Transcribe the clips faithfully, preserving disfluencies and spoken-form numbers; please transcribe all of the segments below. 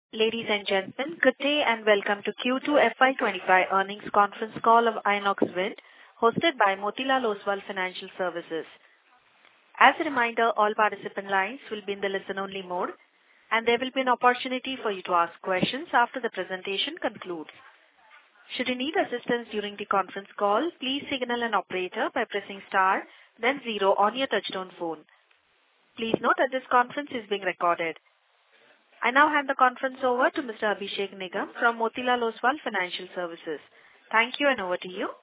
Ladies and gentlemen, good day and welcome to Q two F Y twenty-five earnings conference call of Inox Wind, hosted by Motilal Oswal Financial Services. As a reminder, all participant lines will be in the listen-only mode, and there will be an opportunity for you to ask questions after the presentation concludes. Should you need assistance during the conference call, please signal an operator by pressing star, then zero on your touchtone phone. Please note that this conference is being recorded. I now hand the conference over to Mister Abhishek Nigam from Motilal Oswal Financial Services. Thank you, and over to you.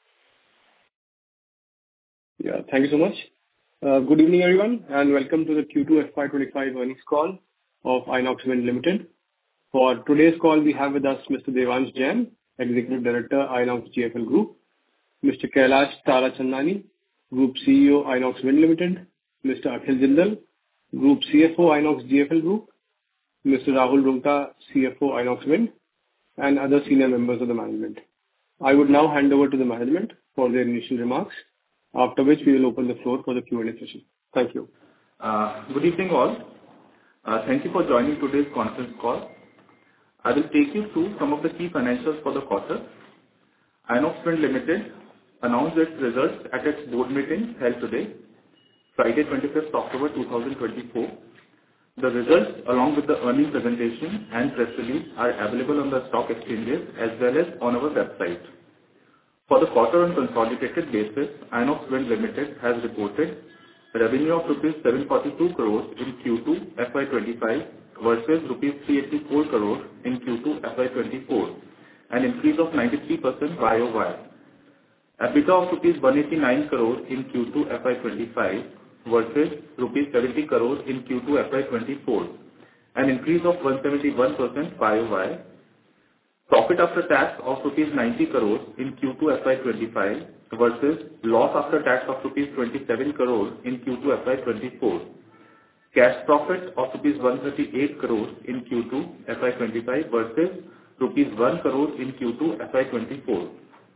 Yeah, thank you so much. Uh, good evening, everyone, and welcome to the Q two F Y twenty-five earnings call of Inox Wind Limited. For today's call, we have with us Mister Devansh Jain, Executive Director, Inox G F L Group, Mister Kailash Tarachandani, Group C E O, Inox Wind Limited, Mister Akhil Jindal, Group C F O, Inox G F L Group, Mister Rahul Rungta, C F O, Inox Wind, and other senior members of the management. I would now hand over to the management for their initial remarks, after which we will open the floor for the Q and A session. Thank you. Uh, good evening all. Uh, thank you for joining today's conference call. I will take you through some of the key financials for the quarter. Inox Wind Limited announced its results at its board meeting held today, Friday twenty-fifth October two thousand twenty-four. The results, along with the earnings presentation and press release, are available on the stock exchanges as well as on our website. For the quarter on consolidated basis, Inox Wind Limited has reported revenue of rupees seven hundred forty-two crores in Q two F Y twenty-five versus rupees three hundred eighty-four crores in Q two F Y twenty-four, an increase of ninety-three percent Y O Y. EBITDA of rupees one hundred eighty-nine crores in Q two F Y twenty-five versus rupees seventy crores in Q two F Y twenty-four, an increase of one hundred seventy-one percent Y O Y. Profit after tax of rupees ninety crores in Q two F Y twenty-five versus loss after tax of rupees twenty-seven crores in Q two F Y twenty-four. Cash profit of rupees one hundred thirty-eight crores in Q two F Y twenty-five versus rupees one crore in Q two F Y twenty-four.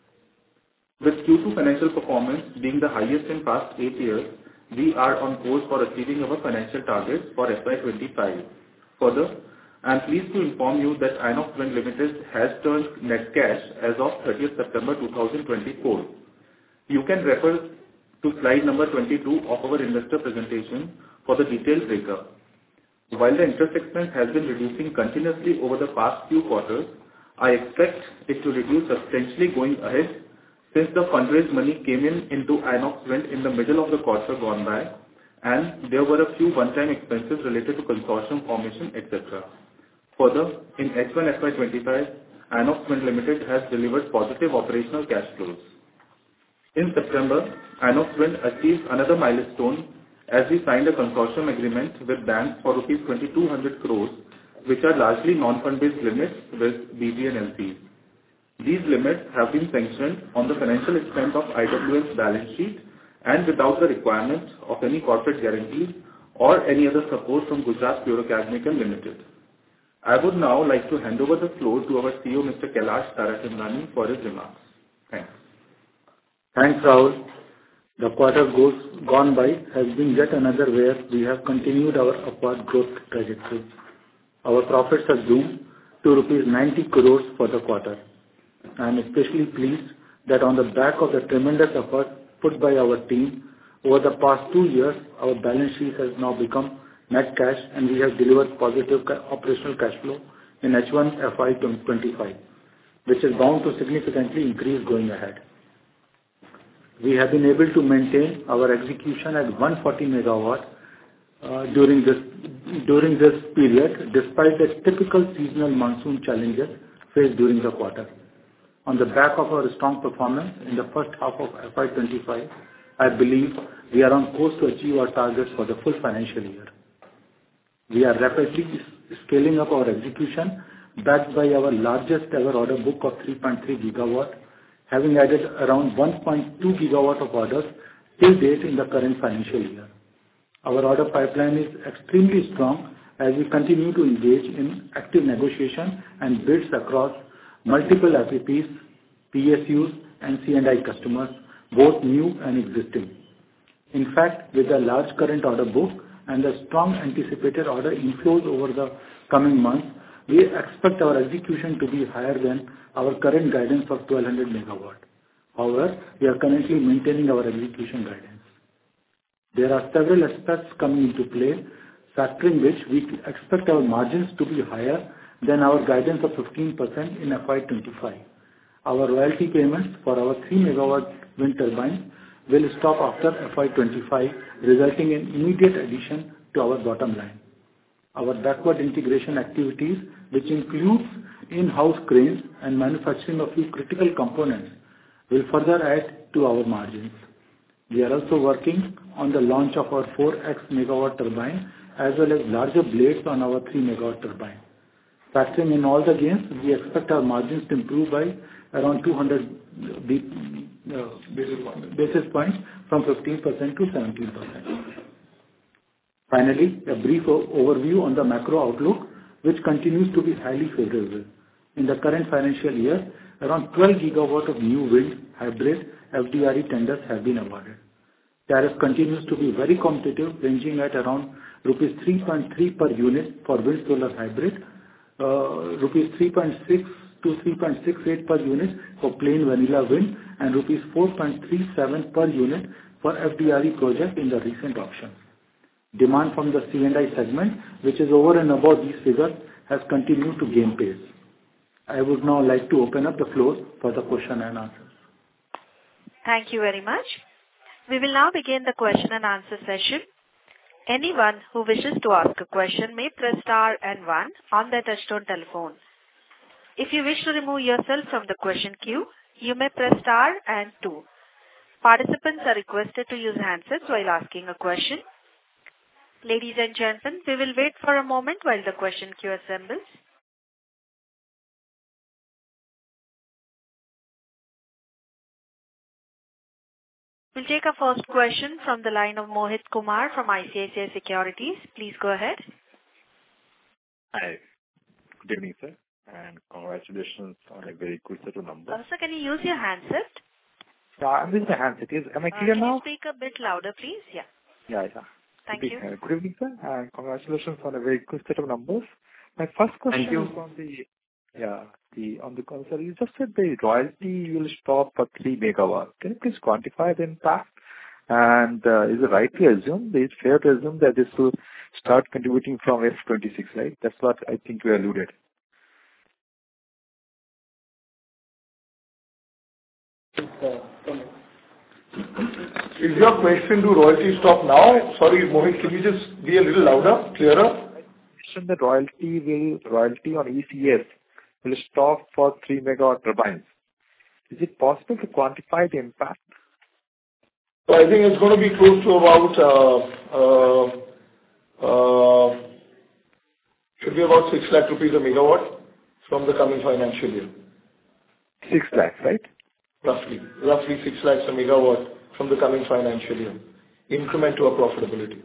With Q two financial performance being the highest in past eight years, we are on course for achieving our financial targets for F Y twenty-five. Further, I am pleased to inform you that Inox Wind Limited has turned net cash as of thirtieth September two thousand twenty-four. You can refer to slide number twenty-two of our investor presentation for the detailed breakup. While the interest expense has been reducing continuously over the past few quarters, I expect it to reduce substantially going ahead, since the fundraised money came in into Inox Wind in the middle of the quarter gone by, and there were a few one-time expenses related to consortium formation, et cetera. Further, in H one F Y twenty-five, Inox Wind Limited has delivered positive operational cash flows. In September, Inox Wind achieved another milestone as we signed a consortium agreement with banks for rupees twenty-two hundred crores, which are largely non-fund-based limits with B G and L Cs. These limits have been sanctioned on the financial strength of I W L's balance sheet and without the requirement of any corporate guarantees or any other support from Gujarat Fluorochemical Limited. I would now like to hand over the floor to our C E O, Mister Kailash Tarachandani, for his remarks. Thanks. Thanks, Rahul. The quarter goes gone by has been yet another where we have continued our upward growth trajectory. Our profits have zoomed to rupees ninety crores for the quarter. I am especially pleased that on the back of the tremendous effort put by our team over the past two years, our balance sheet has now become net cash and we have delivered positive operational cash flow in H one F Y twenty-five, which is bound to significantly increase going ahead. We have been able to maintain our execution at one hundred forty megawatt uh, during this during this period, despite the typical seasonal monsoon challenges faced during the quarter. On the back of our strong performance in the first half of F Y twenty-five, I believe we are on course to achieve our targets for the full financial year. We are rapidly scaling up our execution, backed by our largest ever order book of three point three gigawatt, having added around one point two gigawatt of orders till date in the current financial year. Our order pipeline is extremely strong as we continue to engage in active negotiation and bids across multiple F P Ps, P S Us, and C and I customers, both new and existing. In fact, with a large current order book and the strong anticipated order inflows over the coming months, we expect our execution to be higher than our current guidance of twelve hundred megawatt. However, we are currently maintaining our execution guidance. There are several aspects coming into play, factoring which we expect our margins to be higher than our guidance of fifteen percent in F Y twenty-five. Our royalty payments for our three megawatt wind turbines will stop after F Y twenty-five, resulting in immediate addition to our bottom line. Our backward integration activities, which includes in-house cranes and manufacturing of few critical components, will further add to our margins. We are also working on the launch of our four X megawatt turbine as well as larger blades on our three megawatt turbine. Factoring in all the gains, we expect our margins to improve by around two hundred basis points from fifteen percent to seventeen percent. Finally, a brief overview on the macro outlook, which continues to be highly favorable. In the current financial year, around twelve gigawatt of new wind, hybrid, F D R E tenders have been awarded. Tariff continues to be very competitive, ranging at around rupees three point three per unit for wind solar hybrid, uh, rupees three point six to three point six eight per unit for plain vanilla wind, and rupees four point three seven per unit for F D R E project in the recent auction. Demand from the C and I segment, which is over and above these figures, has continued to gain pace. I would now like to open up the floor for the question and answers. Thank you very much. We will now begin the question and answer session. Anyone who wishes to ask a question may press star and one on their touchtone telephone. If you wish to remove yourself from the question queue, you may press star and two. Participants are requested to use handsets while asking a question. Ladies and gentlemen, we will wait for a moment while the question queue assembles. We'll take our first question from the line of Mohit Kumar from I C I C I Securities. Please go ahead. Hi. Good evening, sir, and congratulations on a very good set of numbers. Uh, sir, can you use your handset? Yeah, I'm using my handset. Is, am I clear uh, can now? you speak a bit louder, please? Yeah. Yeah, yeah. Thank good, you. Uh, good evening, sir, and congratulations on a very good set of numbers. My first question Thank you. is on the, yeah, the on the concern. You just said the royalty will stop at three megawatt. Can you please quantify the impact? And uh, is it right to assume, is it fair to assume that this will start contributing from F twenty-six, right? That's what I think you alluded. Is your question, do royalty stop now? Sorry, Mohit, can you just be a little louder, clearer? The royalty will royalty on E C S will stop for three megawatt turbines. Is it possible to quantify the impact? So I think it's going to be close to about uh, uh, uh, should be about six lakh rupees a megawatt from the coming financial year. Six lakhs, right? Roughly, roughly six lakhs a megawatt from the coming financial year. Increment to our profitability.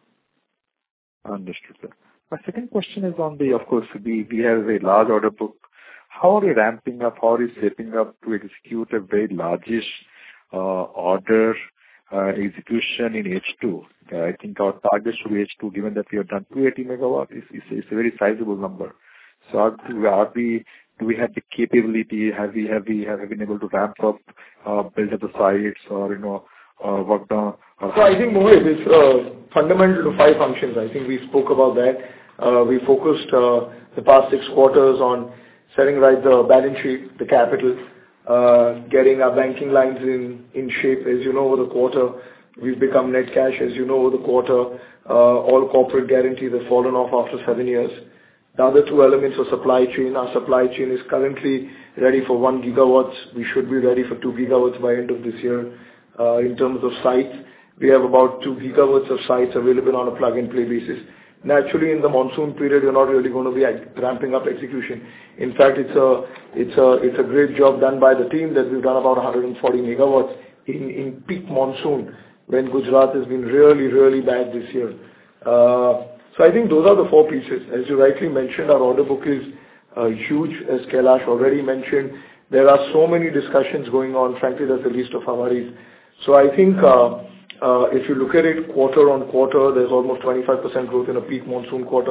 Understood, sir. My second question is on the, of course, we, we have a large order book. How are we ramping up? How are we shaping up to execute a very largish uh, order uh, execution in H two? Uh, I think our target should be H two, given that we have done two hundred eighty megawatt. It's, it's, it's a very sizable number. So are, are we, do we have the capability? Have we, have we, have we been able to ramp up, uh, build up the sites, or, you know, uh, work down? Or so I think, Mohit, it's uh, fundamental to five functions. I think we spoke about that. Uh, we focused uh, the past six quarters on setting right the balance sheet, the capital, uh, getting our banking lines in, in shape. As you know, over the quarter, we've become net cash. As you know, over the quarter, uh, all corporate guarantees have fallen off after seven years. The other two elements are supply chain. Our supply chain is currently ready for one gigawatts. We should be ready for two gigawatts by end of this year. Uh, in terms of sites, we have about two gigawatts of sites available on a plug-and-play basis. Naturally, in the monsoon period, you're not really going to be ramping up execution. In fact, it's a it's a it's a great job done by the team that we've done about one hundred forty megawatts in in peak monsoon when Gujarat has been really really bad this year. Uh, so I think those are the four pieces. As you rightly mentioned, our order book is uh, huge. As Kailash already mentioned, there are so many discussions going on. Frankly, that's the least of our worries. So I think. Uh, Uh, if you look at it quarter on quarter, there's almost twenty-five percent growth in a peak monsoon quarter.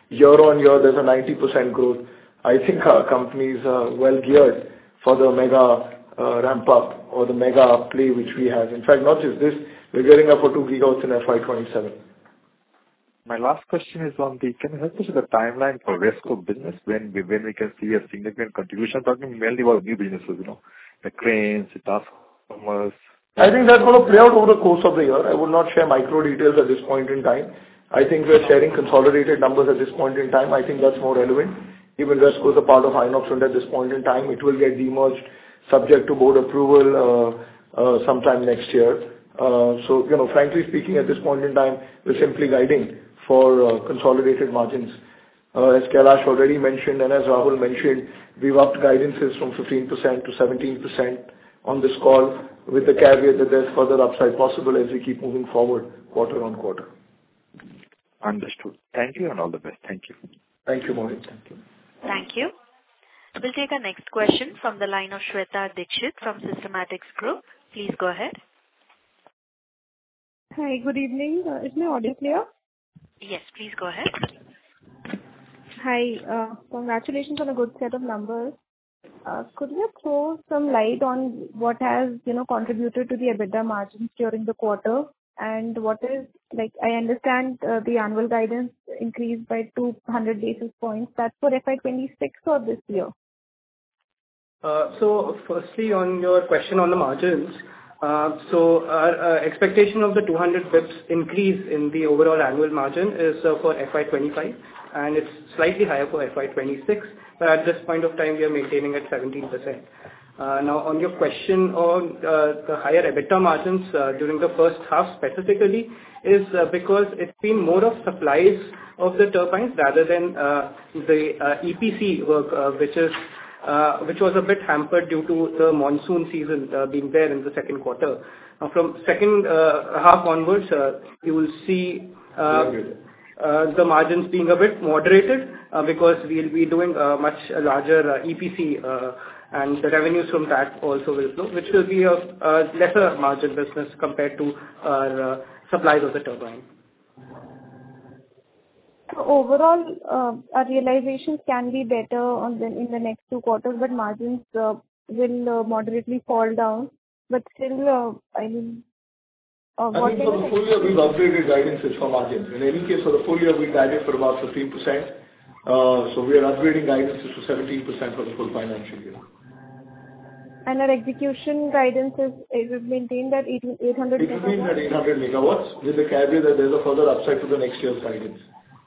year-on-year, there's a ninety percent growth. I think our company is uh, well geared for the mega uh, ramp up or the mega play which we have. In fact, not just this, we're gearing up for two gigawatts in F Y twenty-seven. My last question is on the, can you help us with the timeline for RESCO business, when we, when we can see a significant contribution? I'm talking mainly about new businesses, you know, the cranes, the transformers. I think that's going to play out over the course of the year. I would not share micro details at this point in time. I think we're sharing consolidated numbers at this point in time. I think that's more relevant. Even RESCO is a part of Inox Wind at this point in time. It will get demerged subject to board approval uh, uh, sometime next year. Uh, so, you know, frankly speaking, at this point in time, we're simply guiding for uh, consolidated margins. Uh, as Kailash already mentioned and as Rahul mentioned, we've upped guidances from fifteen percent to seventeen percent on this call, with the caveat that there's further upside possible as we keep moving forward quarter on quarter. Understood. Thank you and all the best. Thank you. Thank you, Mohit. Thank you. Thank you. We'll take our next question from the line of Shweta Dikshit from Systematics Group. Please go ahead. Hi, good evening. Uh, is my audio clear? Yes, please go ahead. Hi, uh, congratulations on a good set of numbers. Uh, could you throw some light on what has, you know, contributed to the EBITDA margins during the quarter? And what is, like, I understand uh, the annual guidance increased by two hundred basis points. That's for F Y twenty-six or this year? Uh, so, firstly, on your question on the margins, uh, so our uh, expectation of the two hundred bips increase in the overall annual margin is uh, for F Y twenty-five, and it's slightly higher for F Y twenty-six, but at this point of time, we are maintaining at seventeen percent. Uh, now, on your question on uh, the higher EBITDA margins uh, during the first half specifically is uh, because it's been more of supplies of the turbines rather than uh, the uh, E P C work, uh, which is uh, which was a bit hampered due to the monsoon season uh, being there in the second quarter. Now, from second uh, half onwards, uh, you will see uh, uh, the margins being a bit moderated uh, because we'll be doing a much larger uh, E P C. Uh, and the revenues from that also will flow, which will be a, a lesser margin business compared to our uh, supplies of the turbine. So overall, uh, our realizations can be better on the, in the next two quarters, but margins uh, will uh, moderately fall down. But still, uh, I mean, uh, I what think for the full year, we've upgraded guidances for margins. In any case, for the full year, we guided for about fifteen percent. Uh, so we are upgrading guidances to seventeen percent for the full financial year. And our execution guidance is, it will maintain that eight hundred It will mean that eight hundred megawatts with the caveat that there's a further upside to the next year's guidance.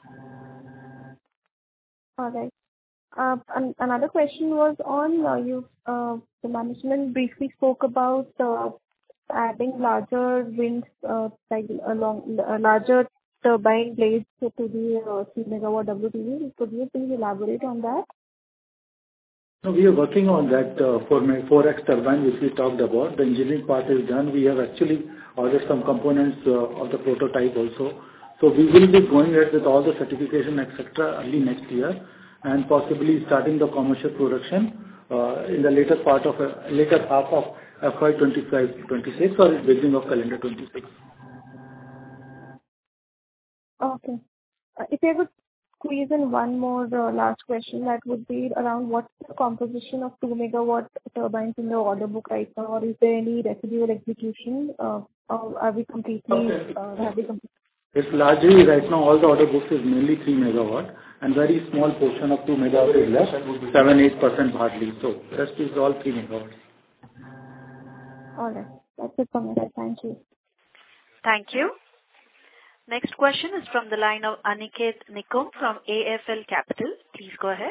All right. Uh, an- another question was on uh, you. Uh, the management briefly spoke about uh, adding larger winds, uh, like along uh, larger turbine blades to the uh, three megawatt W T V. Could you please elaborate on that? No, we are working on that uh, for my four X turbine, which we talked about. The engineering part is done. We have actually ordered some components uh, of the prototype also. So we will be going ahead with all the certification, et cetera, early next year, and possibly starting the commercial production uh, in the later part of uh, later half of F Y twenty-five twenty-six or beginning of calendar twenty-six. Okay. Uh, if I would squeeze in one more uh, last question, that would be around what's the composition of two megawatt turbines in the order book right now, or is there any residual execution, uh, or are we completely, Okay. uh, have we completely? It's largely right now all the order books is mainly three megawatt and very small portion of two megawatt is left, seven to eight percent hardly. So rest is all three megawatts. All right. That's it from my side. Thank you. Thank you. Next question is from the line of Aniket Nikum from A F L Capital. Please go ahead.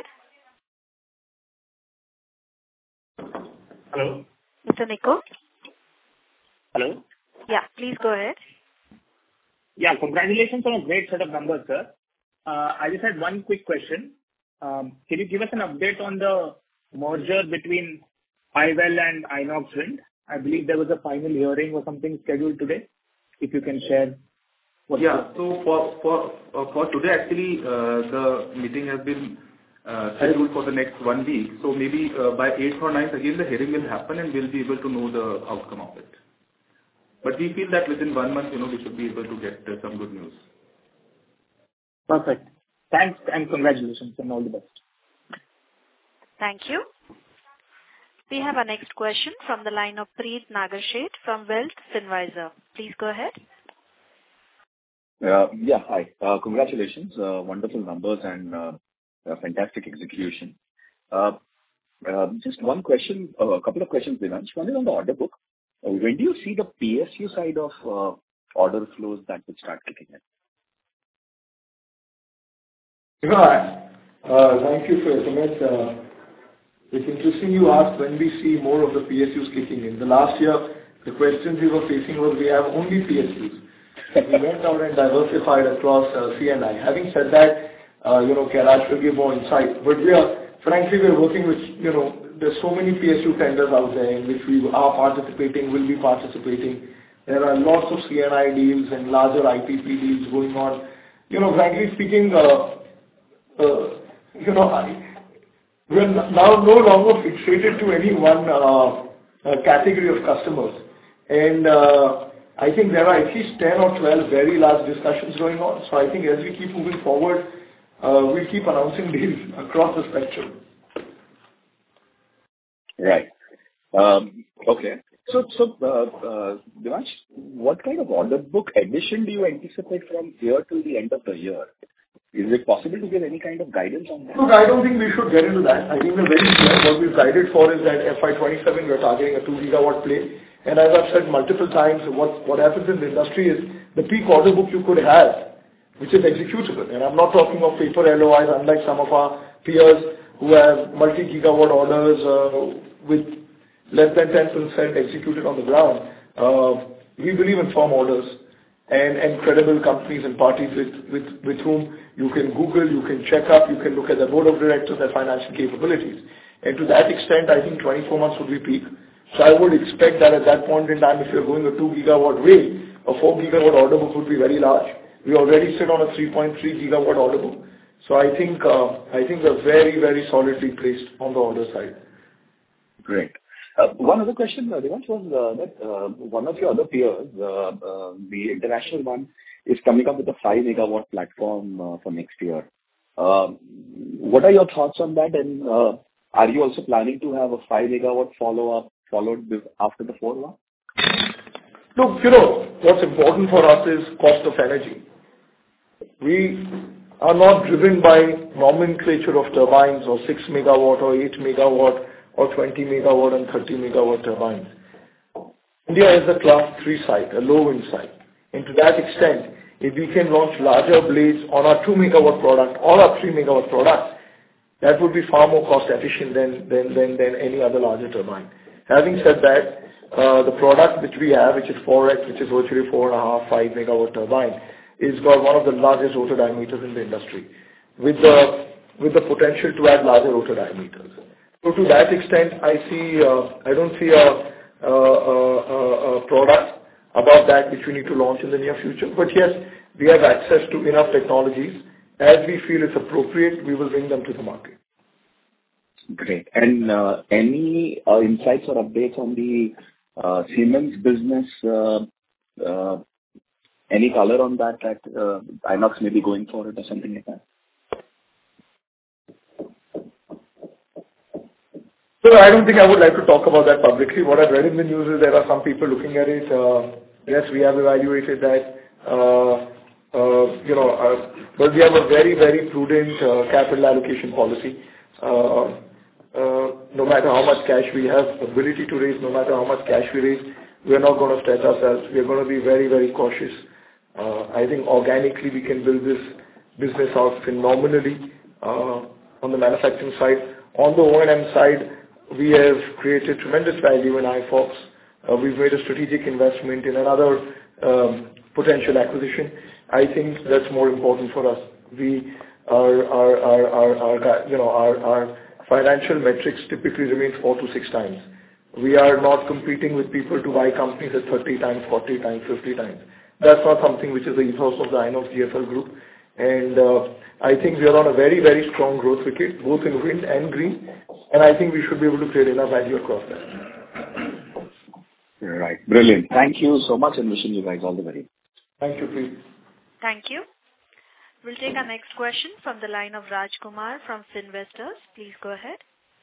Hello. Mister Nikum? Hello. Yeah, please go ahead. Yeah, congratulations on a great set of numbers, sir. Uh, I just had one quick question. Um, can you give us an update on the merger between I W E L and Inox Wind? I believe there was a final hearing or something scheduled today. If you can share. What Yeah. So for for uh, for today, actually, uh, the meeting has been uh, scheduled for the next one week. So maybe uh, by eighth or ninth, again, the hearing will happen, and we'll be able to know the outcome of it. But we feel that within one month, you know, we should be able to get uh, some good news. Perfect. Thanks and congratulations and all the best. Thank you. We have our next question from the line of Preet Nagarsheth from Wealth Finvisor. Please go ahead. Uh, yeah, hi. Uh, congratulations. Uh, wonderful numbers and uh, uh, fantastic execution. Uh, uh, just one question, uh, a couple of questions, Devansh. One is on the order book. Uh, when do you see the P S U side of uh, order flows that would start kicking in? Uh, thank you for your comment. Uh, it's interesting you asked when we see more of the P S Us kicking in. The last year, the questions we were facing was we have only P S Us. We went out and diversified across uh, C and I. Having said that, uh, you know, Kailash will give more insight. But we are, frankly, we are working with, you know, there's so many P S U tenders out there in which we are participating, will be participating. There are lots of C and I deals and larger I P P deals going on. You know, frankly speaking, uh, uh, you know, I, we are now no longer fixated to any one uh, uh, category of customers. And uh, I think there are at least ten or twelve very large discussions going on. So I think as we keep moving forward, uh, we'll keep announcing deals across the spectrum. Right. Um, okay. So, so uh, uh, Devansh, what kind of order book addition do you anticipate from here till the end of the year? Is it possible to give any kind of guidance on that? Look, I don't think we should get into that. I think we're very clear. What we've guided for is that F Y twenty-seven, we're targeting a two gigawatt play. And as I've said multiple times, what, what happens in the industry is the peak order book you could have, which is executable. And I'm not talking of paper L O Is, unlike some of our peers who have multi-gigawatt orders uh, with less than ten percent executed on the ground. Uh, we believe in firm orders and, and credible companies and parties with, with, with whom you can Google, you can check up, you can look at the board of directors, their financial capabilities. And to that extent, I think twenty-four months would be peak. So I would expect that at that point in time, if you're going a two gigawatt way, a four gigawatt order book would be very large. We already sit on a three point three gigawatt order book. So I think, uh, I think we're very, very solidly placed on the order side. Great. Uh, one other question, uh, Devansh, was uh, that uh, one of your other peers, uh, uh, the international one, is coming up with a five megawatt platform uh, for next year. Uh, what are your thoughts on that? And uh, are you also planning to have a five megawatt follow-up followed with, after the four one? Look, you know, what's important for us is cost of energy. We are not driven by nomenclature of turbines or six megawatt or eight megawatt or twenty megawatt and thirty megawatt turbines. India is a class three site, a low wind site. And to that extent, if we can launch larger blades on our two megawatt product or our three megawatt product, that would be far more cost efficient than, than, than, than any other larger turbine. Having said that, uh, the product which we have, which is four X, which is virtually four and a half, five megawatt turbine, is got one of the largest rotor diameters in the industry, with the, with the potential to add larger rotor diameters. So to that extent, I see, uh, I don't see a, a, a, a product above that which we need to launch in the near future. But yes, we have access to enough technologies. As we feel it's appropriate, we will bring them to the market. Great. And uh, any uh, insights or updates on the uh, Siemens business? Uh, uh, any color on that that uh, Inox may be going for it or something like that? So I don't think I would like to talk about that publicly. What I've read in the news is there are some people looking at it. Uh, yes, we have evaluated that. Uh, uh, you know, uh, but we have a very, very prudent uh, capital allocation policy. Uh, uh, no matter how much cash we have, ability to raise, no matter how much cash we raise, we are not going to stretch ourselves. We are going to be very, very cautious. Uh, I think organically we can build this business out phenomenally uh, on the manufacturing side. On the O and M side, we have created tremendous value in iFox. Uh, we've made a strategic investment in another um, potential acquisition. I think that's more important for us. We our our our, our, our you know our, our financial metrics typically remain four to six times. We are not competing with people to buy companies at thirty times, forty times, fifty times. That's not something which is the ethos of the Inox G F L group. And uh, I think we are on a very, very strong growth wicket, both in wind and green. And I think we should be able to create enough value across that. Right. Brilliant. Thank you so much and wishing you guys all the very best. Thank you, please. Thank you. We'll take our next question from the line of Raj Kumar from Finvestors. Please go ahead.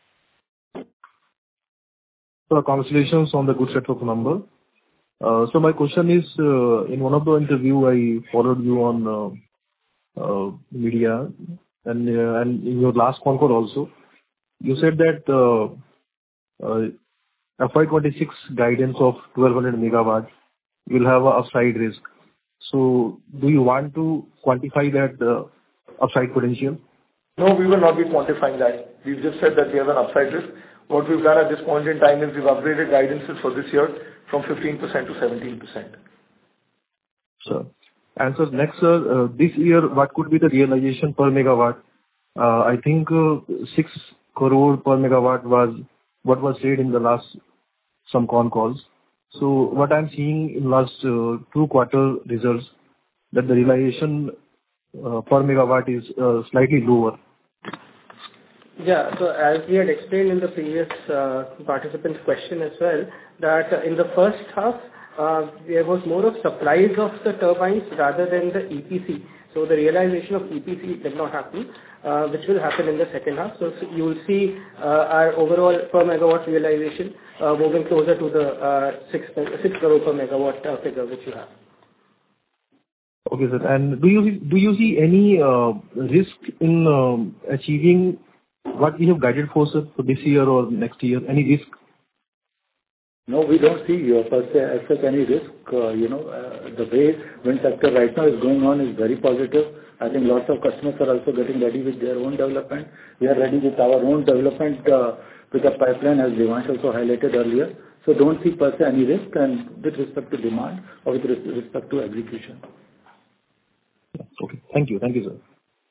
So congratulations on the good set of number. Uh, so my question is, uh, in one of the interview I followed you on uh, uh, media, and uh, and in your last con call also, you said that uh, uh, F Y twenty-six guidance of twelve hundred megawatt will have a upside risk. So do you want to quantify that uh, upside potential? No, we will not be quantifying that. We've just said that we have an upside risk. What we've done at this point in time is we've upgraded guidances for this year from fifteen percent to seventeen percent. Sure. And so next, sir, uh, this year, what could be the realization per megawatt? Uh, I think uh, six crore per megawatt was what was said in the last some con calls. So what I'm seeing in last uh, two quarter results, that the realization uh, per megawatt is uh, slightly lower. Yeah. So as we had explained in the previous uh, participant's question as well, that uh, in the first half, uh, there was more of supplies of the turbines rather than the E P C. So the realization of E P C did not happen, uh, which will happen in the second half. So, so you will see uh, our overall per megawatt realization uh, moving closer to the uh, six six crore per megawatt uh, figure which you have. Okay, sir. And do you do you see any uh, risk in um, achieving what we have guided for, sir, for this year or next year? Any risk? No, we don't see uh, per se as such any risk. Uh, you know, uh, the way wind sector right now is going on is very positive. I think lots of customers are also getting ready with their own development. We are ready with our own development uh, with a pipeline, as Devansh also highlighted earlier. So don't see per se any risk, and with respect to demand or with respect to execution. Okay. Thank you. Thank you, sir.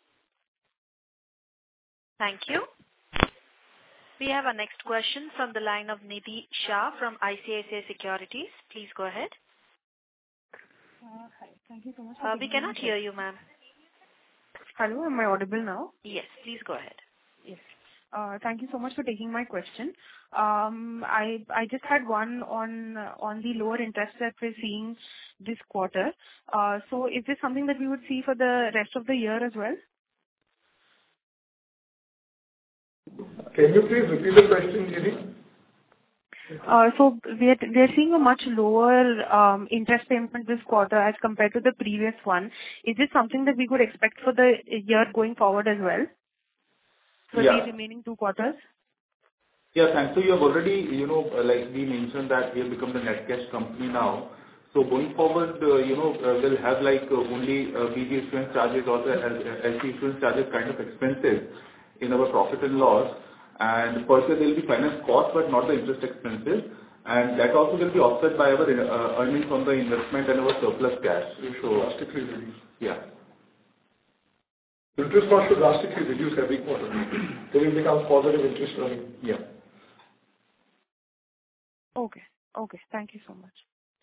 Thank you. We have our next question from the line of Nidhi Shah from I C I C I Securities. Please go ahead. Uh, hi. Thank you so much. Uh, we cannot hear you, ma'am. Hello, am I audible now? Yes, please go ahead. Yes. Uh, thank you so much for taking my question. Um, I I just had one on uh, on the lower interest that we're seeing this quarter. Uh, so is this something that we would see for the rest of the year as well? Can you please repeat the question, Nidhi? Uh, so we are, we are seeing a much lower um, interest payment this quarter as compared to the previous one. Is this something that we could expect for the year going forward as well? For Yeah. the remaining two quarters? Yeah, thanks. So you have already, you know, uh, like we mentioned that we have become the net cash company now. So going forward, uh, you know, uh, we'll have like uh, only uh, B G issuance charges or the L C issuance charges kind of expenses in our profit and loss. And per se there will be finance cost, but not the interest expenses. And that also will be offset by our uh, earnings on the investment and our surplus cash. So Drastically reduce. Yeah. Interest cost should drastically reduce every quarter. Then it becomes positive interest earning. Yeah. Okay. Okay. Thank you so much.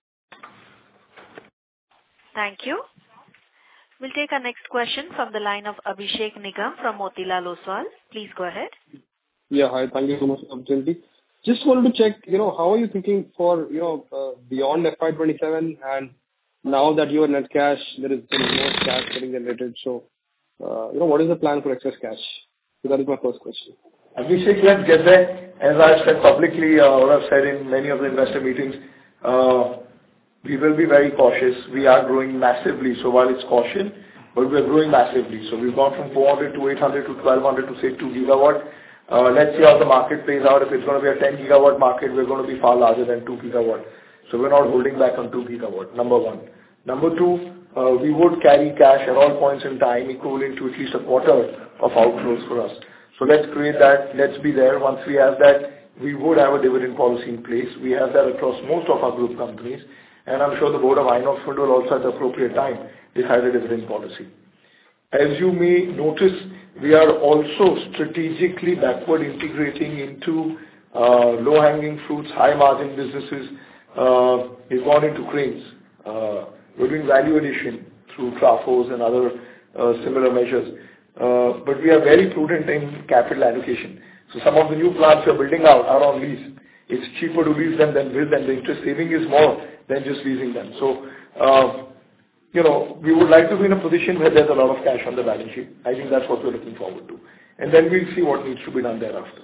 Thank you. We'll take our next question from the line of Abhishek Nigam from Motilal Oswal. Please go ahead. Yeah, hi. Thank you so much for the opportunity. Just wanted to check, you know, how are you thinking for, you know, uh, beyond F Y twenty-seven, and now that you are net cash, there is there is more cash getting generated. So, uh, you know, what is the plan for excess cash? So that is my first question. Abhishek, let's get there. As I've said publicly, uh, or I've said in many of the investor meetings, uh, we will be very cautious. We are growing massively. So while it's caution, but we are growing massively. So we've gone from four hundred to eight hundred to twelve hundred to say two gigawatt. Uh, let's see how the market plays out. If it's going to be a ten gigawatt market, we're going to be far larger than two gigawatt. So we're not holding back on two gigawatt, number one. Number two, uh, we would carry cash at all points in time equivalent to at least a quarter of outflows for us. So let's create that. Let's be there. Once we have that, we would have a dividend policy in place. We have that across most of our group companies. And I'm sure the board of Inox Wind will also at the appropriate time decide a dividend policy. As you may notice, we are also strategically backward integrating into uh, low-hanging fruits, high-margin businesses. Uh, we've gone into cranes. Uh, we're doing value addition through trafos and other uh, similar measures. Uh, but we are very prudent in capital allocation. So some of the new plants we're building out are on lease. It's cheaper to lease them than build, and the interest saving is more than just leasing them. So uh, you know, we would like to be in a position where there's a lot of cash on the balance sheet. I think that's what we're looking forward to. And then we'll see what needs to be done thereafter.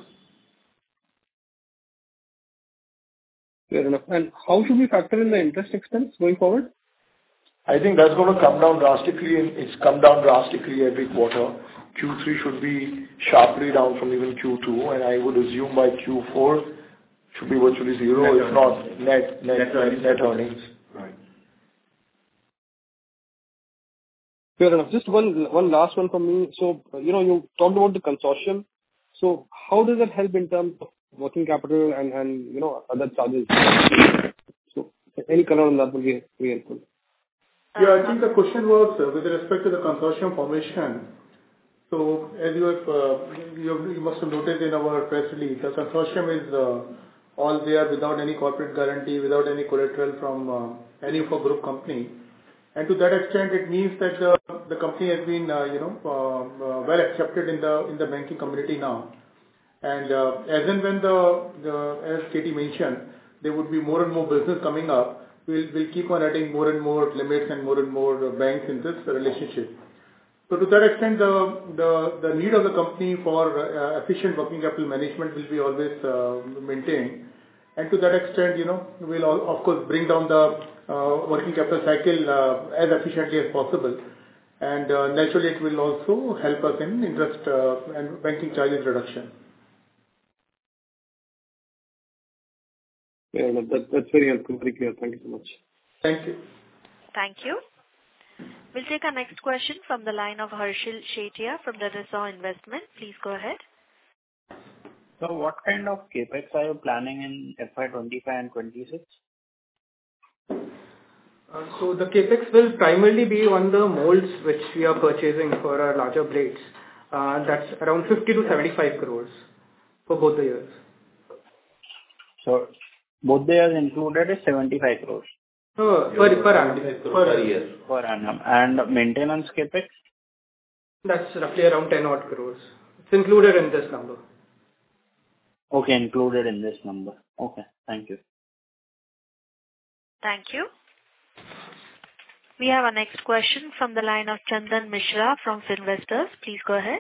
Fair enough. And how should we factor in the interest expense going forward? I think that's going to come down drastically, and it's come down drastically every quarter. Q three should be sharply down from even Q two, and I would assume by Q four should be virtually zero, net if not net net net earnings. Net earnings. Right. Fair enough. Just one one last one from me. So, you know, you talked about the consortium. So how does that help in terms of working capital and, and you know, other charges? So any color on that would be very helpful. Yeah, I think the question was uh, with respect to the consortium formation. So as you have, uh, you, have, you must have noticed in our press release, the consortium is uh, all there without any corporate guarantee, without any collateral from uh, any of our group company. And to that extent, it means that the, the company has been, uh, you know, uh, uh, well accepted in the in the banking community now. And uh, as and when the, the as Katie mentioned, there would be more and more business coming up. We'll, we'll keep on adding more and more limits and more and more banks in this relationship. So to that extent, the, the, the need of the company for uh, efficient working capital management will be always uh, maintained. And to that extent, you know, we'll all, of course bring down the uh, working capital cycle uh, as efficiently as possible. And uh, naturally, it will also help us in interest uh, and banking charges reduction. Yeah, that, that's very helpful, very clear. Thank you so much. Thank you. Thank you. We'll take our next question from the line of Harshil Shetia from the Renaissance Investment. Please go ahead. So what kind of capex are you planning in F Y twenty-five and twenty-six? Uh, so the capex will primarily be on the molds which we are purchasing for our larger blades. Uh, that's around fifty to seventy-five crores for both the years. So both the years included is seventy-five crores. No, per, per annum. Per, per year. Per annum. And maintenance capex? That's roughly around ten odd crores. It's included in this number. Okay, included in this number. Okay, thank you. Thank you. We have our next question from the line of Chandan Mishra from Finvestors. Please go ahead.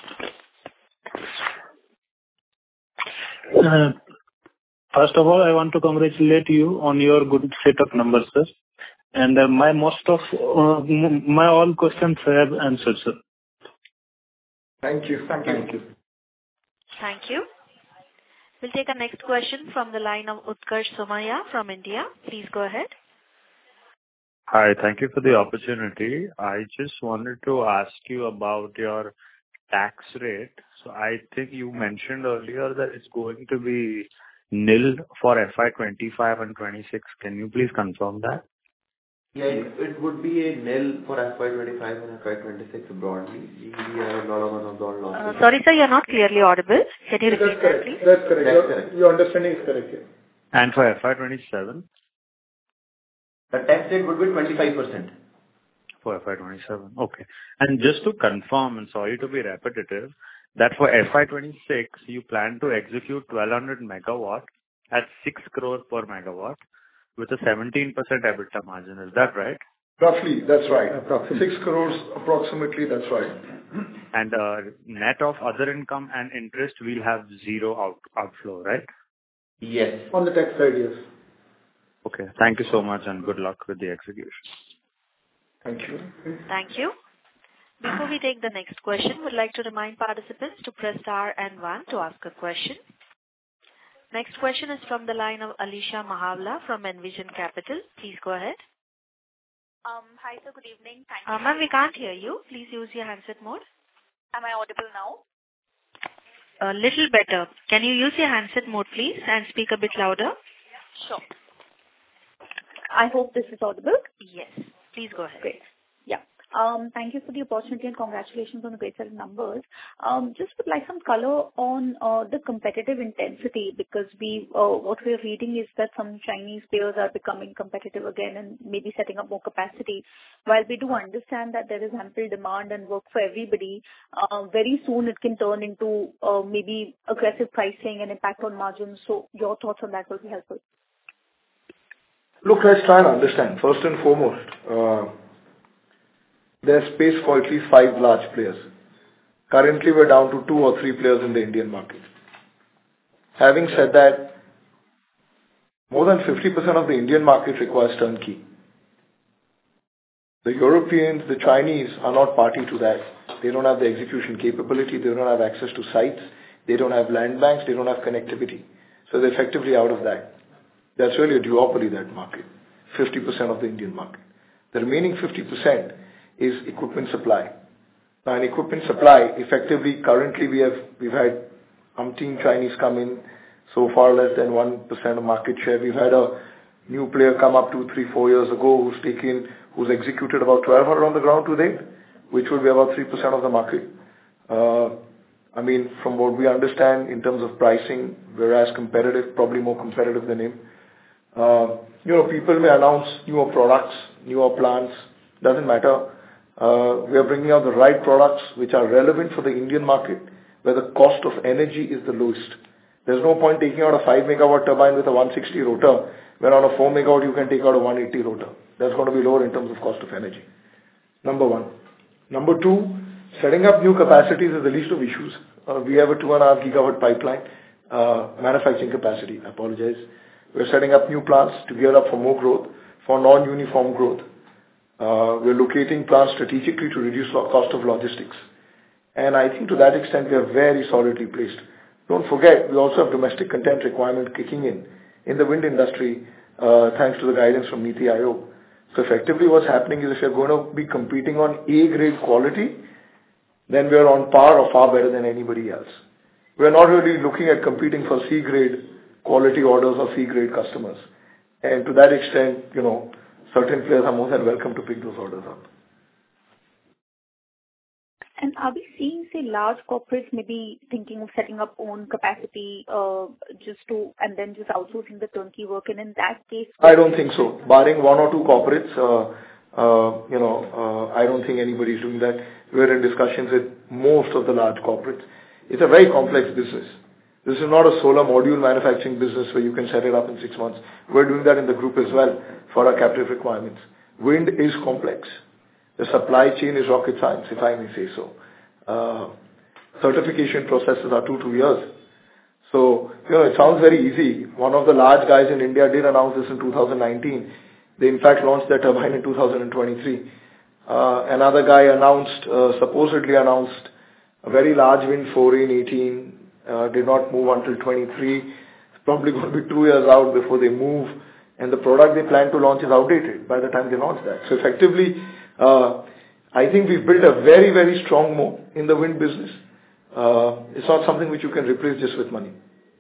Uh, First of all, I want to congratulate you on your good set of numbers, sir. And uh, my most of uh, my all questions have answered, sir. Thank you. Thank you. Thank you. Thank you. We'll take our next question from the line of Utkarsh Somaiya from India. Please go ahead. Hi, thank you for the opportunity. I just wanted to ask you about your tax rate. So I think you mentioned earlier that it's going to be nil for F Y twenty-five and twenty-six. Can you please confirm that? Yeah, it, it would be a nil for F Y twenty-five and F Y twenty-six broadly. We have a lot of one losses. Uh, sorry, sir, you're not clearly audible. Can you repeat That's correct. that, please? That's correct. That's your, correct. your understanding is correct. Yeah. And for F Y twenty-seven? The tax rate would be twenty-five percent. For F Y twenty-seven. Okay. And just to confirm, and sorry to be repetitive, that for F Y twenty-six, you plan to execute twelve hundred megawatt at six crore per megawatt with a seventeen percent EBITDA margin. Is that right? Roughly, that's right. Approximately. six crores approximately, that's right. And uh, net of other income and interest, we'll have zero out, outflow, right? Yes. On the tax side, yes. Okay. Thank you so much and good luck with the execution. Thank you. Thank you. Before we take the next question, we'd like to remind participants to press star and one to ask a question. Next question is from the line of Alisha Mahavla from Envision Capital. Please go ahead. Um, hi, sir. Good evening. Thank Uh, you. ma'am, we can't hear you. Please use your handset mode. Am I audible now? A little better. Can you use your handset mode, please, and speak a bit louder? Sure. I hope this is audible. Yes. Please go ahead. Great. Yeah. Um, Thank you for the opportunity and congratulations on the great set of numbers. Um, Just would like some color on uh, the competitive intensity, because we uh, what we're reading is that some Chinese players are becoming competitive again and maybe setting up more capacity. While we do understand that there is ample demand and work for everybody, uh, very soon it can turn into uh, maybe aggressive pricing and impact on margins. So your thoughts on that will be helpful. Look, let's try and understand. First and foremost, uh, there's space for at least five large players. Currently, we're down to two or three players in the Indian market. Having said that, more than fifty percent of the Indian market requires turnkey. The Europeans, the Chinese are not party to that. They don't have the execution capability, they don't have access to sites, they don't have land banks, they don't have connectivity. So they're effectively out of that. That's really a duopoly, that market, fifty percent of the Indian market. The remaining fifty percent is equipment supply. Now in equipment supply, effectively, currently we have, we've had umpteen Chinese come in, so far less than one percent of market share. We've had a new player come up two, three, four years ago who's taken, who's executed about twelve hundred on the ground today, which would be about three percent of the market. Uh, I mean, from what we understand in terms of pricing, we're as competitive, probably more competitive than him. Uh, you know, people may announce newer products, newer plants, doesn't matter. Uh, we are bringing out the right products which are relevant for the Indian market, where the cost of energy is the lowest. There's no point taking out a five megawatt turbine with a one sixty rotor, when on a four megawatt you can take out a one eighty rotor. That's going to be lower in terms of cost of energy. Number one. Number two, setting up new capacities is the least of issues. Uh, we have a two and a half gigawatt pipeline, uh, manufacturing capacity, I apologize. We're setting up new plants to gear up for more growth, for non-uniform growth. Uh, we're locating plants strategically to reduce lo- cost of logistics. And I think to that extent we are very solidly placed. Don't forget, we also have domestic content requirement kicking in, in the wind industry, uh, thanks to the guidance from Niti Aayog. So effectively what's happening is if you're going to be competing on A-grade quality, then we're on par or far better than anybody else. We're not really looking at competing for C-grade quality orders or C-grade customers. And to that extent, you know, certain players are more than welcome to pick those orders up. And are we seeing, say, large corporates maybe thinking of setting up own capacity uh, just to, and then just outsourcing the turnkey work? And in that case, I don't think so. Barring one or two corporates, uh, uh, you know, uh, I don't think anybody's doing that. We're in discussions with most of the large corporates. It's a very complex business. This is not a solar module manufacturing business where you can set it up in six months. We're doing that in the group as well for our captive requirements. Wind is complex. The supply chain is rocket science, if I may say so. Uh, certification processes are two, two years. So, you know, it sounds very easy. One of the large guys in India did announce this in two thousand nineteen. They in fact launched their turbine in two thousand twenty-three. Uh, another guy announced, uh, supposedly announced a very large wind foray in eighteen, uh, did not move until twenty-three. It's probably going to be two years out before they move. And the product they plan to launch is outdated by the time they launch that. So effectively, uh, I think we've built a very, very strong moat in the wind business. Uh, it's not something which you can replace just with money.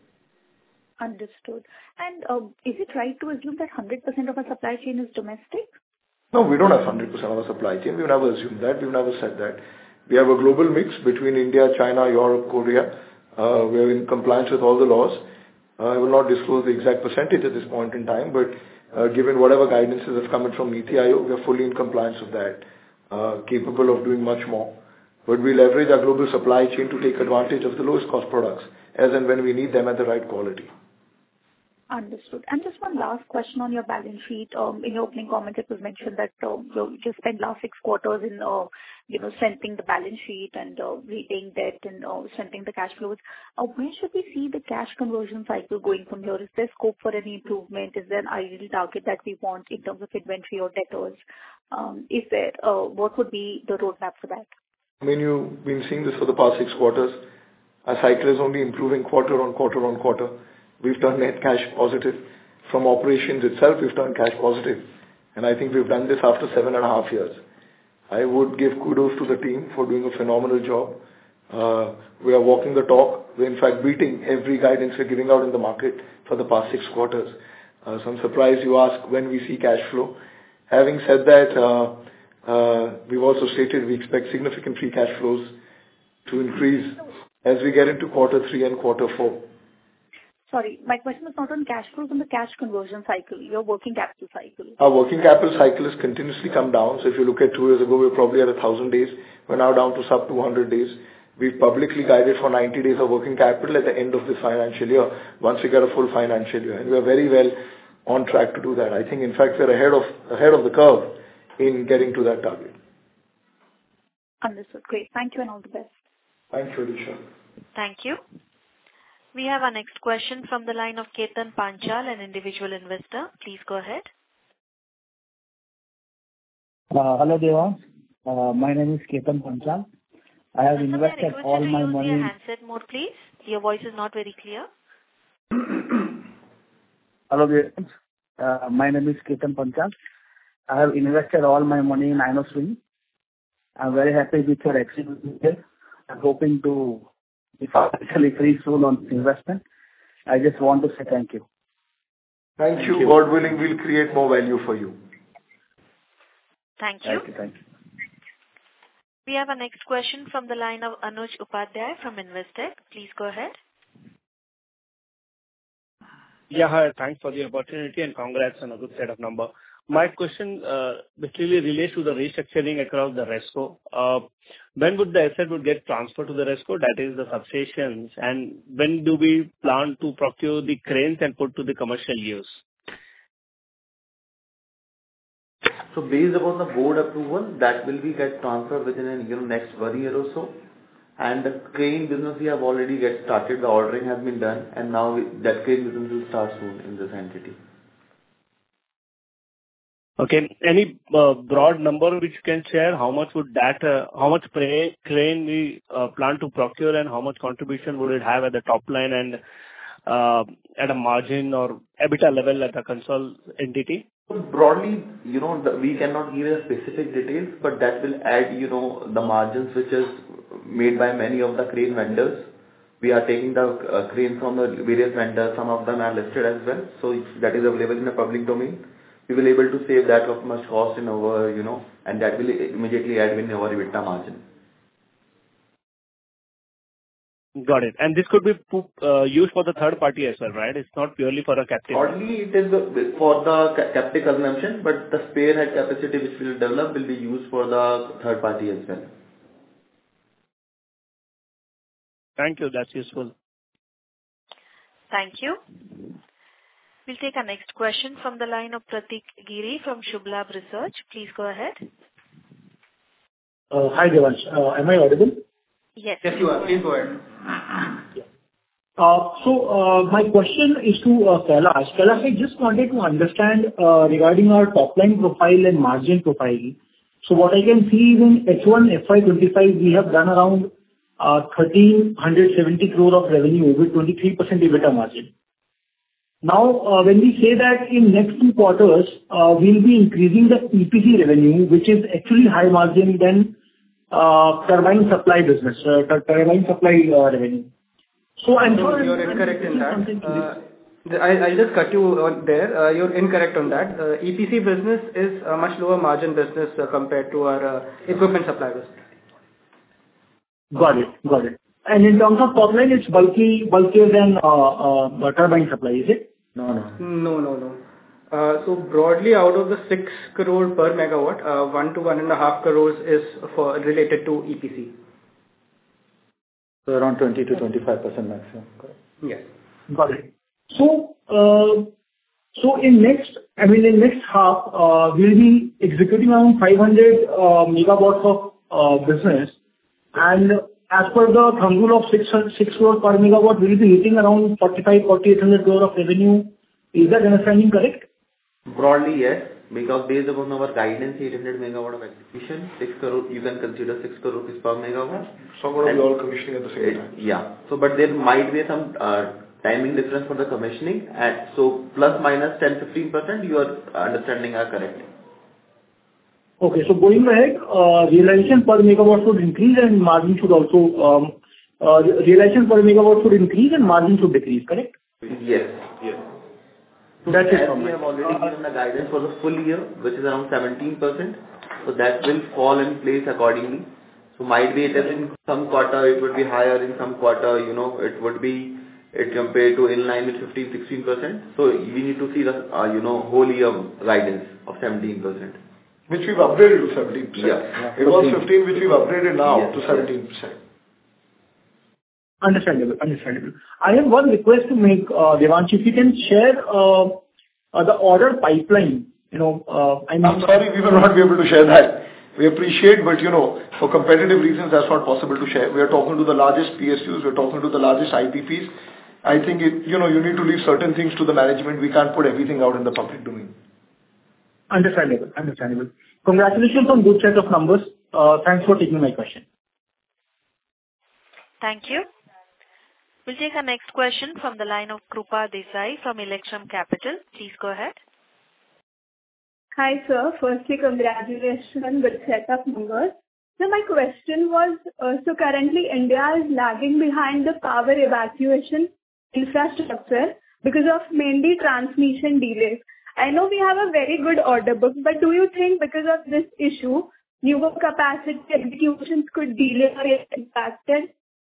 Understood. And uh, is it right to assume that one hundred percent of our supply chain is domestic? No, we don't have one hundred percent of our supply chain. We've never assumed that. We've never said that. We have a global mix between India, China, Europe, Korea. Uh, we are in compliance with all the laws. Uh, I will not disclose the exact percentage at this point in time, but uh, given whatever guidances have come in from Niti Aayog, we are fully in compliance with that, uh, capable of doing much more. But we leverage our global supply chain to take advantage of the lowest cost products, as and when we need them at the right quality. Understood. And just one last question on your balance sheet. Um, in your opening comment, it was mentioned that um, you just spent last six quarters in, uh, you know, strengthening the balance sheet and uh, repaying debt and uh, strengthening the cash flows. Uh, where should we see the cash conversion cycle going from here? Is there scope for any improvement? Is there an ideal target that we want in terms of inventory or debtors? Um, is there? Uh, what would be the roadmap for that? I mean, you've been seeing this for the past six quarters. Our cycle is only improving quarter on quarter on quarter. We've turned net cash positive. From operations itself, we've turned cash positive. And I think we've done this after seven and a half years. I would give kudos to the team for doing a phenomenal job. Uh, we are walking the talk. We're in fact beating every guidance we're giving out in the market for the past six quarters. Uh, so I'm surprised you ask when we see cash flow. Having said that, uh, uh, we've also stated we expect significant free cash flows to increase as we get into quarter three and quarter four. Sorry, my question was not on cash flows, on the cash conversion cycle, your working capital cycle. Our working capital cycle has continuously come down. So if you look at two years ago, we were probably at one thousand days. We're now down to sub two hundred days. We've publicly guided for ninety days of working capital at the end of this financial year, once we get a full financial year. And we are very well on track to do that. I think, in fact, we're ahead of ahead of the curve in getting to that target. Understood. Great. Thank you and all the best. Thank you, Alisha. Thank you. We have our next question from the line of Ketan Panchal, an individual investor. Please go ahead. Uh, hello, Devang. Uh, my name is Ketan Panchal. I have Sir, invested may I all request you to my use money. your handset mode, please. Your voice is not very clear. Hello, Devang. Uh, my name is Ketan Panchal. I have invested all my money in INOXWIN. I'm very happy with your execution here. I'm hoping to be financially free soon on this investment. I just want to say thank you. Thank, Thank you. you. God willing, we'll create more value for you. Thank you. Thank you. Thank you. We have our next question from the line of Anuj Upadhyay from Investec. Please go ahead. Yeah, hi. Thanks for the opportunity and congrats on a good set of numbers. My question uh, basically relates to the restructuring across the RESCO. Uh, when would the asset would get transferred to the RESCO, that is the substations, and when do we plan to procure the cranes and put to the commercial use? So based upon the board approval, that will be get transferred within a you know, next one year or so. And the crane business we have already get started, the ordering has been done, and now we, that crane business will start soon in this entity. Okay. Any uh, broad number which you can share? How much would that, uh, how much pra- crane we uh, plan to procure, and how much contribution would it have at the top line and uh, at a margin or EBITDA level at the console entity? So broadly, you know, the, we cannot give a specific details, but that will add, you know, the margins which is made by many of the crane vendors. We are taking the uh, crane from the various vendors. Some of them are listed as well. So that is available in the public domain. We will able to save that of much cost in our, you know, and that will immediately add in our EBITDA margin. Got it. And this could be uh, used for the third party as well, right? It's not purely for a captive. Broadly, it is for the captive consumption, but the spearhead capacity which we will develop will be used for the third party as well. Thank you. That's useful. Thank you. We'll take our next question from the line of Pratik Giri from Shubh Labh Research. Please go ahead. Uh, hi, Devansh. Uh, am I audible? Yes. Yes, you are. Please go ahead. Yeah. Uh, so, uh, my question is to uh, Kailash. Kailash, I just wanted to understand uh, regarding our top-line profile and margin profile. So, what I can see is in H one F Y twenty-five, we have done around uh, one thousand three hundred seventy crore of revenue with twenty-three percent EBITDA margin. Now, uh, when we say that in next two quarters, uh, we'll be increasing the E P C revenue, which is actually high margin than uh, turbine supply business, uh, turbine supply uh, revenue. So I'm No, sure you're incorrect in that. Uh, I, I'll just cut you on there. Uh, you're incorrect on that. Uh, E P C business is a much lower margin business uh, compared to our uh, equipment supply business. Got it. Got it. And in terms of top line, it's bulky, bulkier than uh, uh, turbine supply, is it? No, no. No, no, no. Uh, so broadly, out of the six crore per megawatt, uh, one to one and a half crores is for related to E P C. So around twenty to twenty-five percent maximum. Correct? Yes. Got it. So, uh, so in next, I mean, in next half, uh, we'll be executing around five hundred uh, megawatts of uh, business, and as per the thumb rule of six crore per megawatt, we'll be hitting around forty-five, forty-eight hundred crore of revenue. Is that understanding correct? Broadly, yes. Because based upon our guidance, eight hundred megawatt of execution, six crore, you can consider six crore rupees per megawatt. Some will be all commissioning at the same time. Yeah. So, but there might be some uh, timing difference for the commissioning, and so plus minus ten to fifteen percent, your understanding are correct. Okay. So going ahead, uh, realization per megawatt should increase and margin should also, um, uh, realization per megawatt should increase and margin should decrease, correct? Yes. Yes. So That's it. as we have already given the guidance for the full year, which is around seventeen percent, so that will fall in place accordingly. So might be it is in some quarter it would be higher, in some quarter, you know, it would be it compared to in line with fifteen, sixteen percent. So we need to see the, uh, you know, whole year guidance of seventeen percent. Which we've upgraded to seventeen percent. Yeah. It was fifteen, which we've upgraded now yes, to seventeen percent. Understandable. Understandable. I have one request to make, uh, Devansh, if you can share uh, uh, the order pipeline. You know, uh, I mean, I'm sorry, we will not be able to share that. We appreciate, but, you know, for competitive reasons, that's not possible to share. We are talking to the largest P S Us, we're talking to the largest I P Ps. I think it, you know, you need to leave certain things to the management. We can't put everything out in the public domain. Understandable. Understandable. Congratulations on good set of numbers. Uh, Thanks for taking my question. Thank you. We'll take our next question from the line of Krupa Desai from Electrum Capital. Please go ahead. Hi, sir. Firstly, congratulations on good set of numbers. So my question was, uh, so currently India is lagging behind the power evacuation infrastructure because of mainly transmission delays. I know we have a very good order book, but do you think because of this issue, newer capacity executions could delay or get impacted?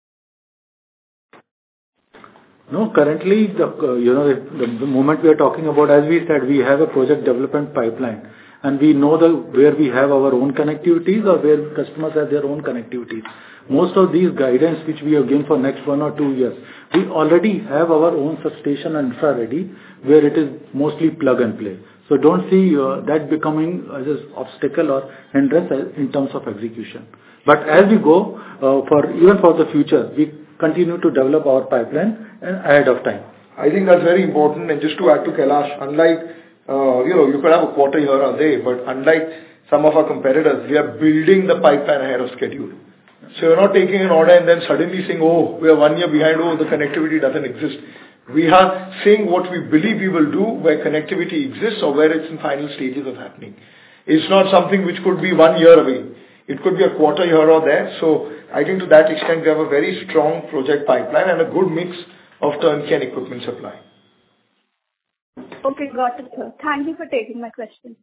No, currently, the, uh, you know, the, the moment we are talking about, as we said, we have a project development pipeline, and we know the, where we have our own connectivities or where customers have their own connectivities. Most of these guidance which we have given for next one or two years, we already have our own substation and infra ready, where it is mostly plug and play. So don't see uh, that becoming as an obstacle or hindrance in terms of execution. But as we go, uh, for even for the future, we continue to develop our pipeline ahead of time. I think that's very important. And just to add to Kailash, unlike, uh, you know, you could have a quarter here or there, but unlike some of our competitors, we are building the pipeline ahead of schedule. So you're not taking an order and then suddenly saying, oh, we are one year behind, oh, the connectivity doesn't exist. We are saying what we believe we will do where connectivity exists or where it's in final stages of happening. It's not something which could be one year away. It could be a quarter here or there. So I think to that extent, we have a very strong project pipeline and a good mix of turnkey and equipment supply. Okay, got it, sir. Thank you for taking my question.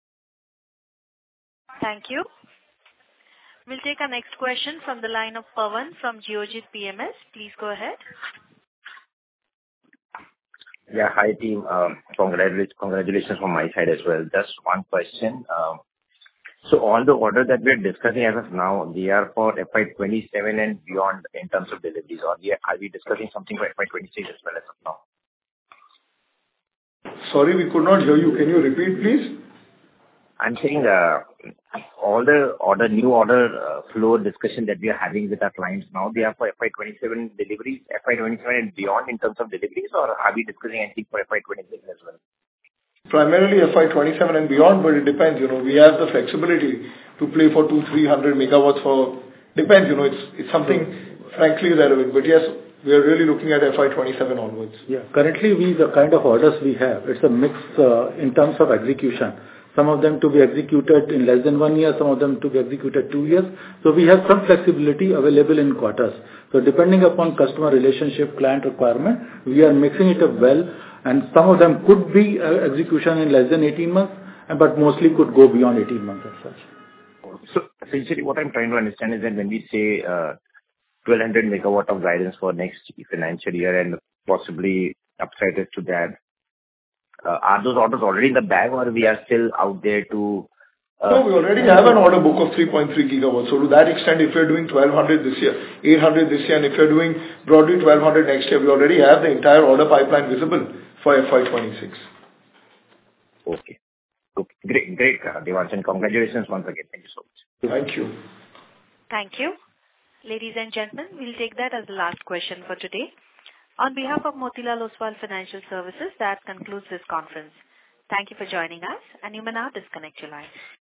Thank you. We'll take our next question from the line of Pawan from Geojit P M S. Please go ahead. Yeah, hi team. Um, congratulations, congratulations from my side as well. Just one question. Um, so all the orders that we're discussing as of now, they are for F Y twenty-seven and beyond in terms of deliveries, or are we discussing something for F Y twenty-six as well as of now? Sorry, we could not hear you. Can you repeat, please? I'm saying uh, all the order, new order uh, flow discussion that we are having with our clients now, they are for F Y twenty-seven deliveries, F Y twenty-seven and beyond in terms of deliveries, or are we discussing anything for F Y twenty-six as well? Primarily F Y twenty-seven and beyond, but it depends, you know, we have the flexibility to play for two, three hundred megawatts for, depends, you know, it's, it's something frankly irrelevant, but yes, we are really looking at F Y twenty-seven onwards. Yeah, currently we, the kind of orders we have, it's a mix uh, in terms of execution. Some of them to be executed in less than one year, some of them to be executed two years. So we have some flexibility available in quarters. So depending upon customer relationship, client requirement, we are mixing it up well. And some of them could be uh, execution in less than eighteen months, but mostly could go beyond eighteen months as such. So essentially what I'm trying to understand is that when we say uh, twelve hundred megawatt of guidance for next financial year and possibly upside to that, Uh, are those orders already in the bag, or we are still out there to... Uh, no, we already have an order book of three point three gigawatts. So to that extent, if we're doing twelve hundred this year, eight hundred this year, and if we're doing broadly twelve hundred next year, we already have the entire order pipeline visible for F Y twenty-six. Okay. Okay. Great, great, uh, Devansh, and congratulations once again. Thank you so much. Thank you. Thank you. Ladies and gentlemen, we'll take that as the last question for today. On behalf of Motilal Oswal Financial Services, that concludes this conference. Thank you for joining us, and you may now disconnect your lines.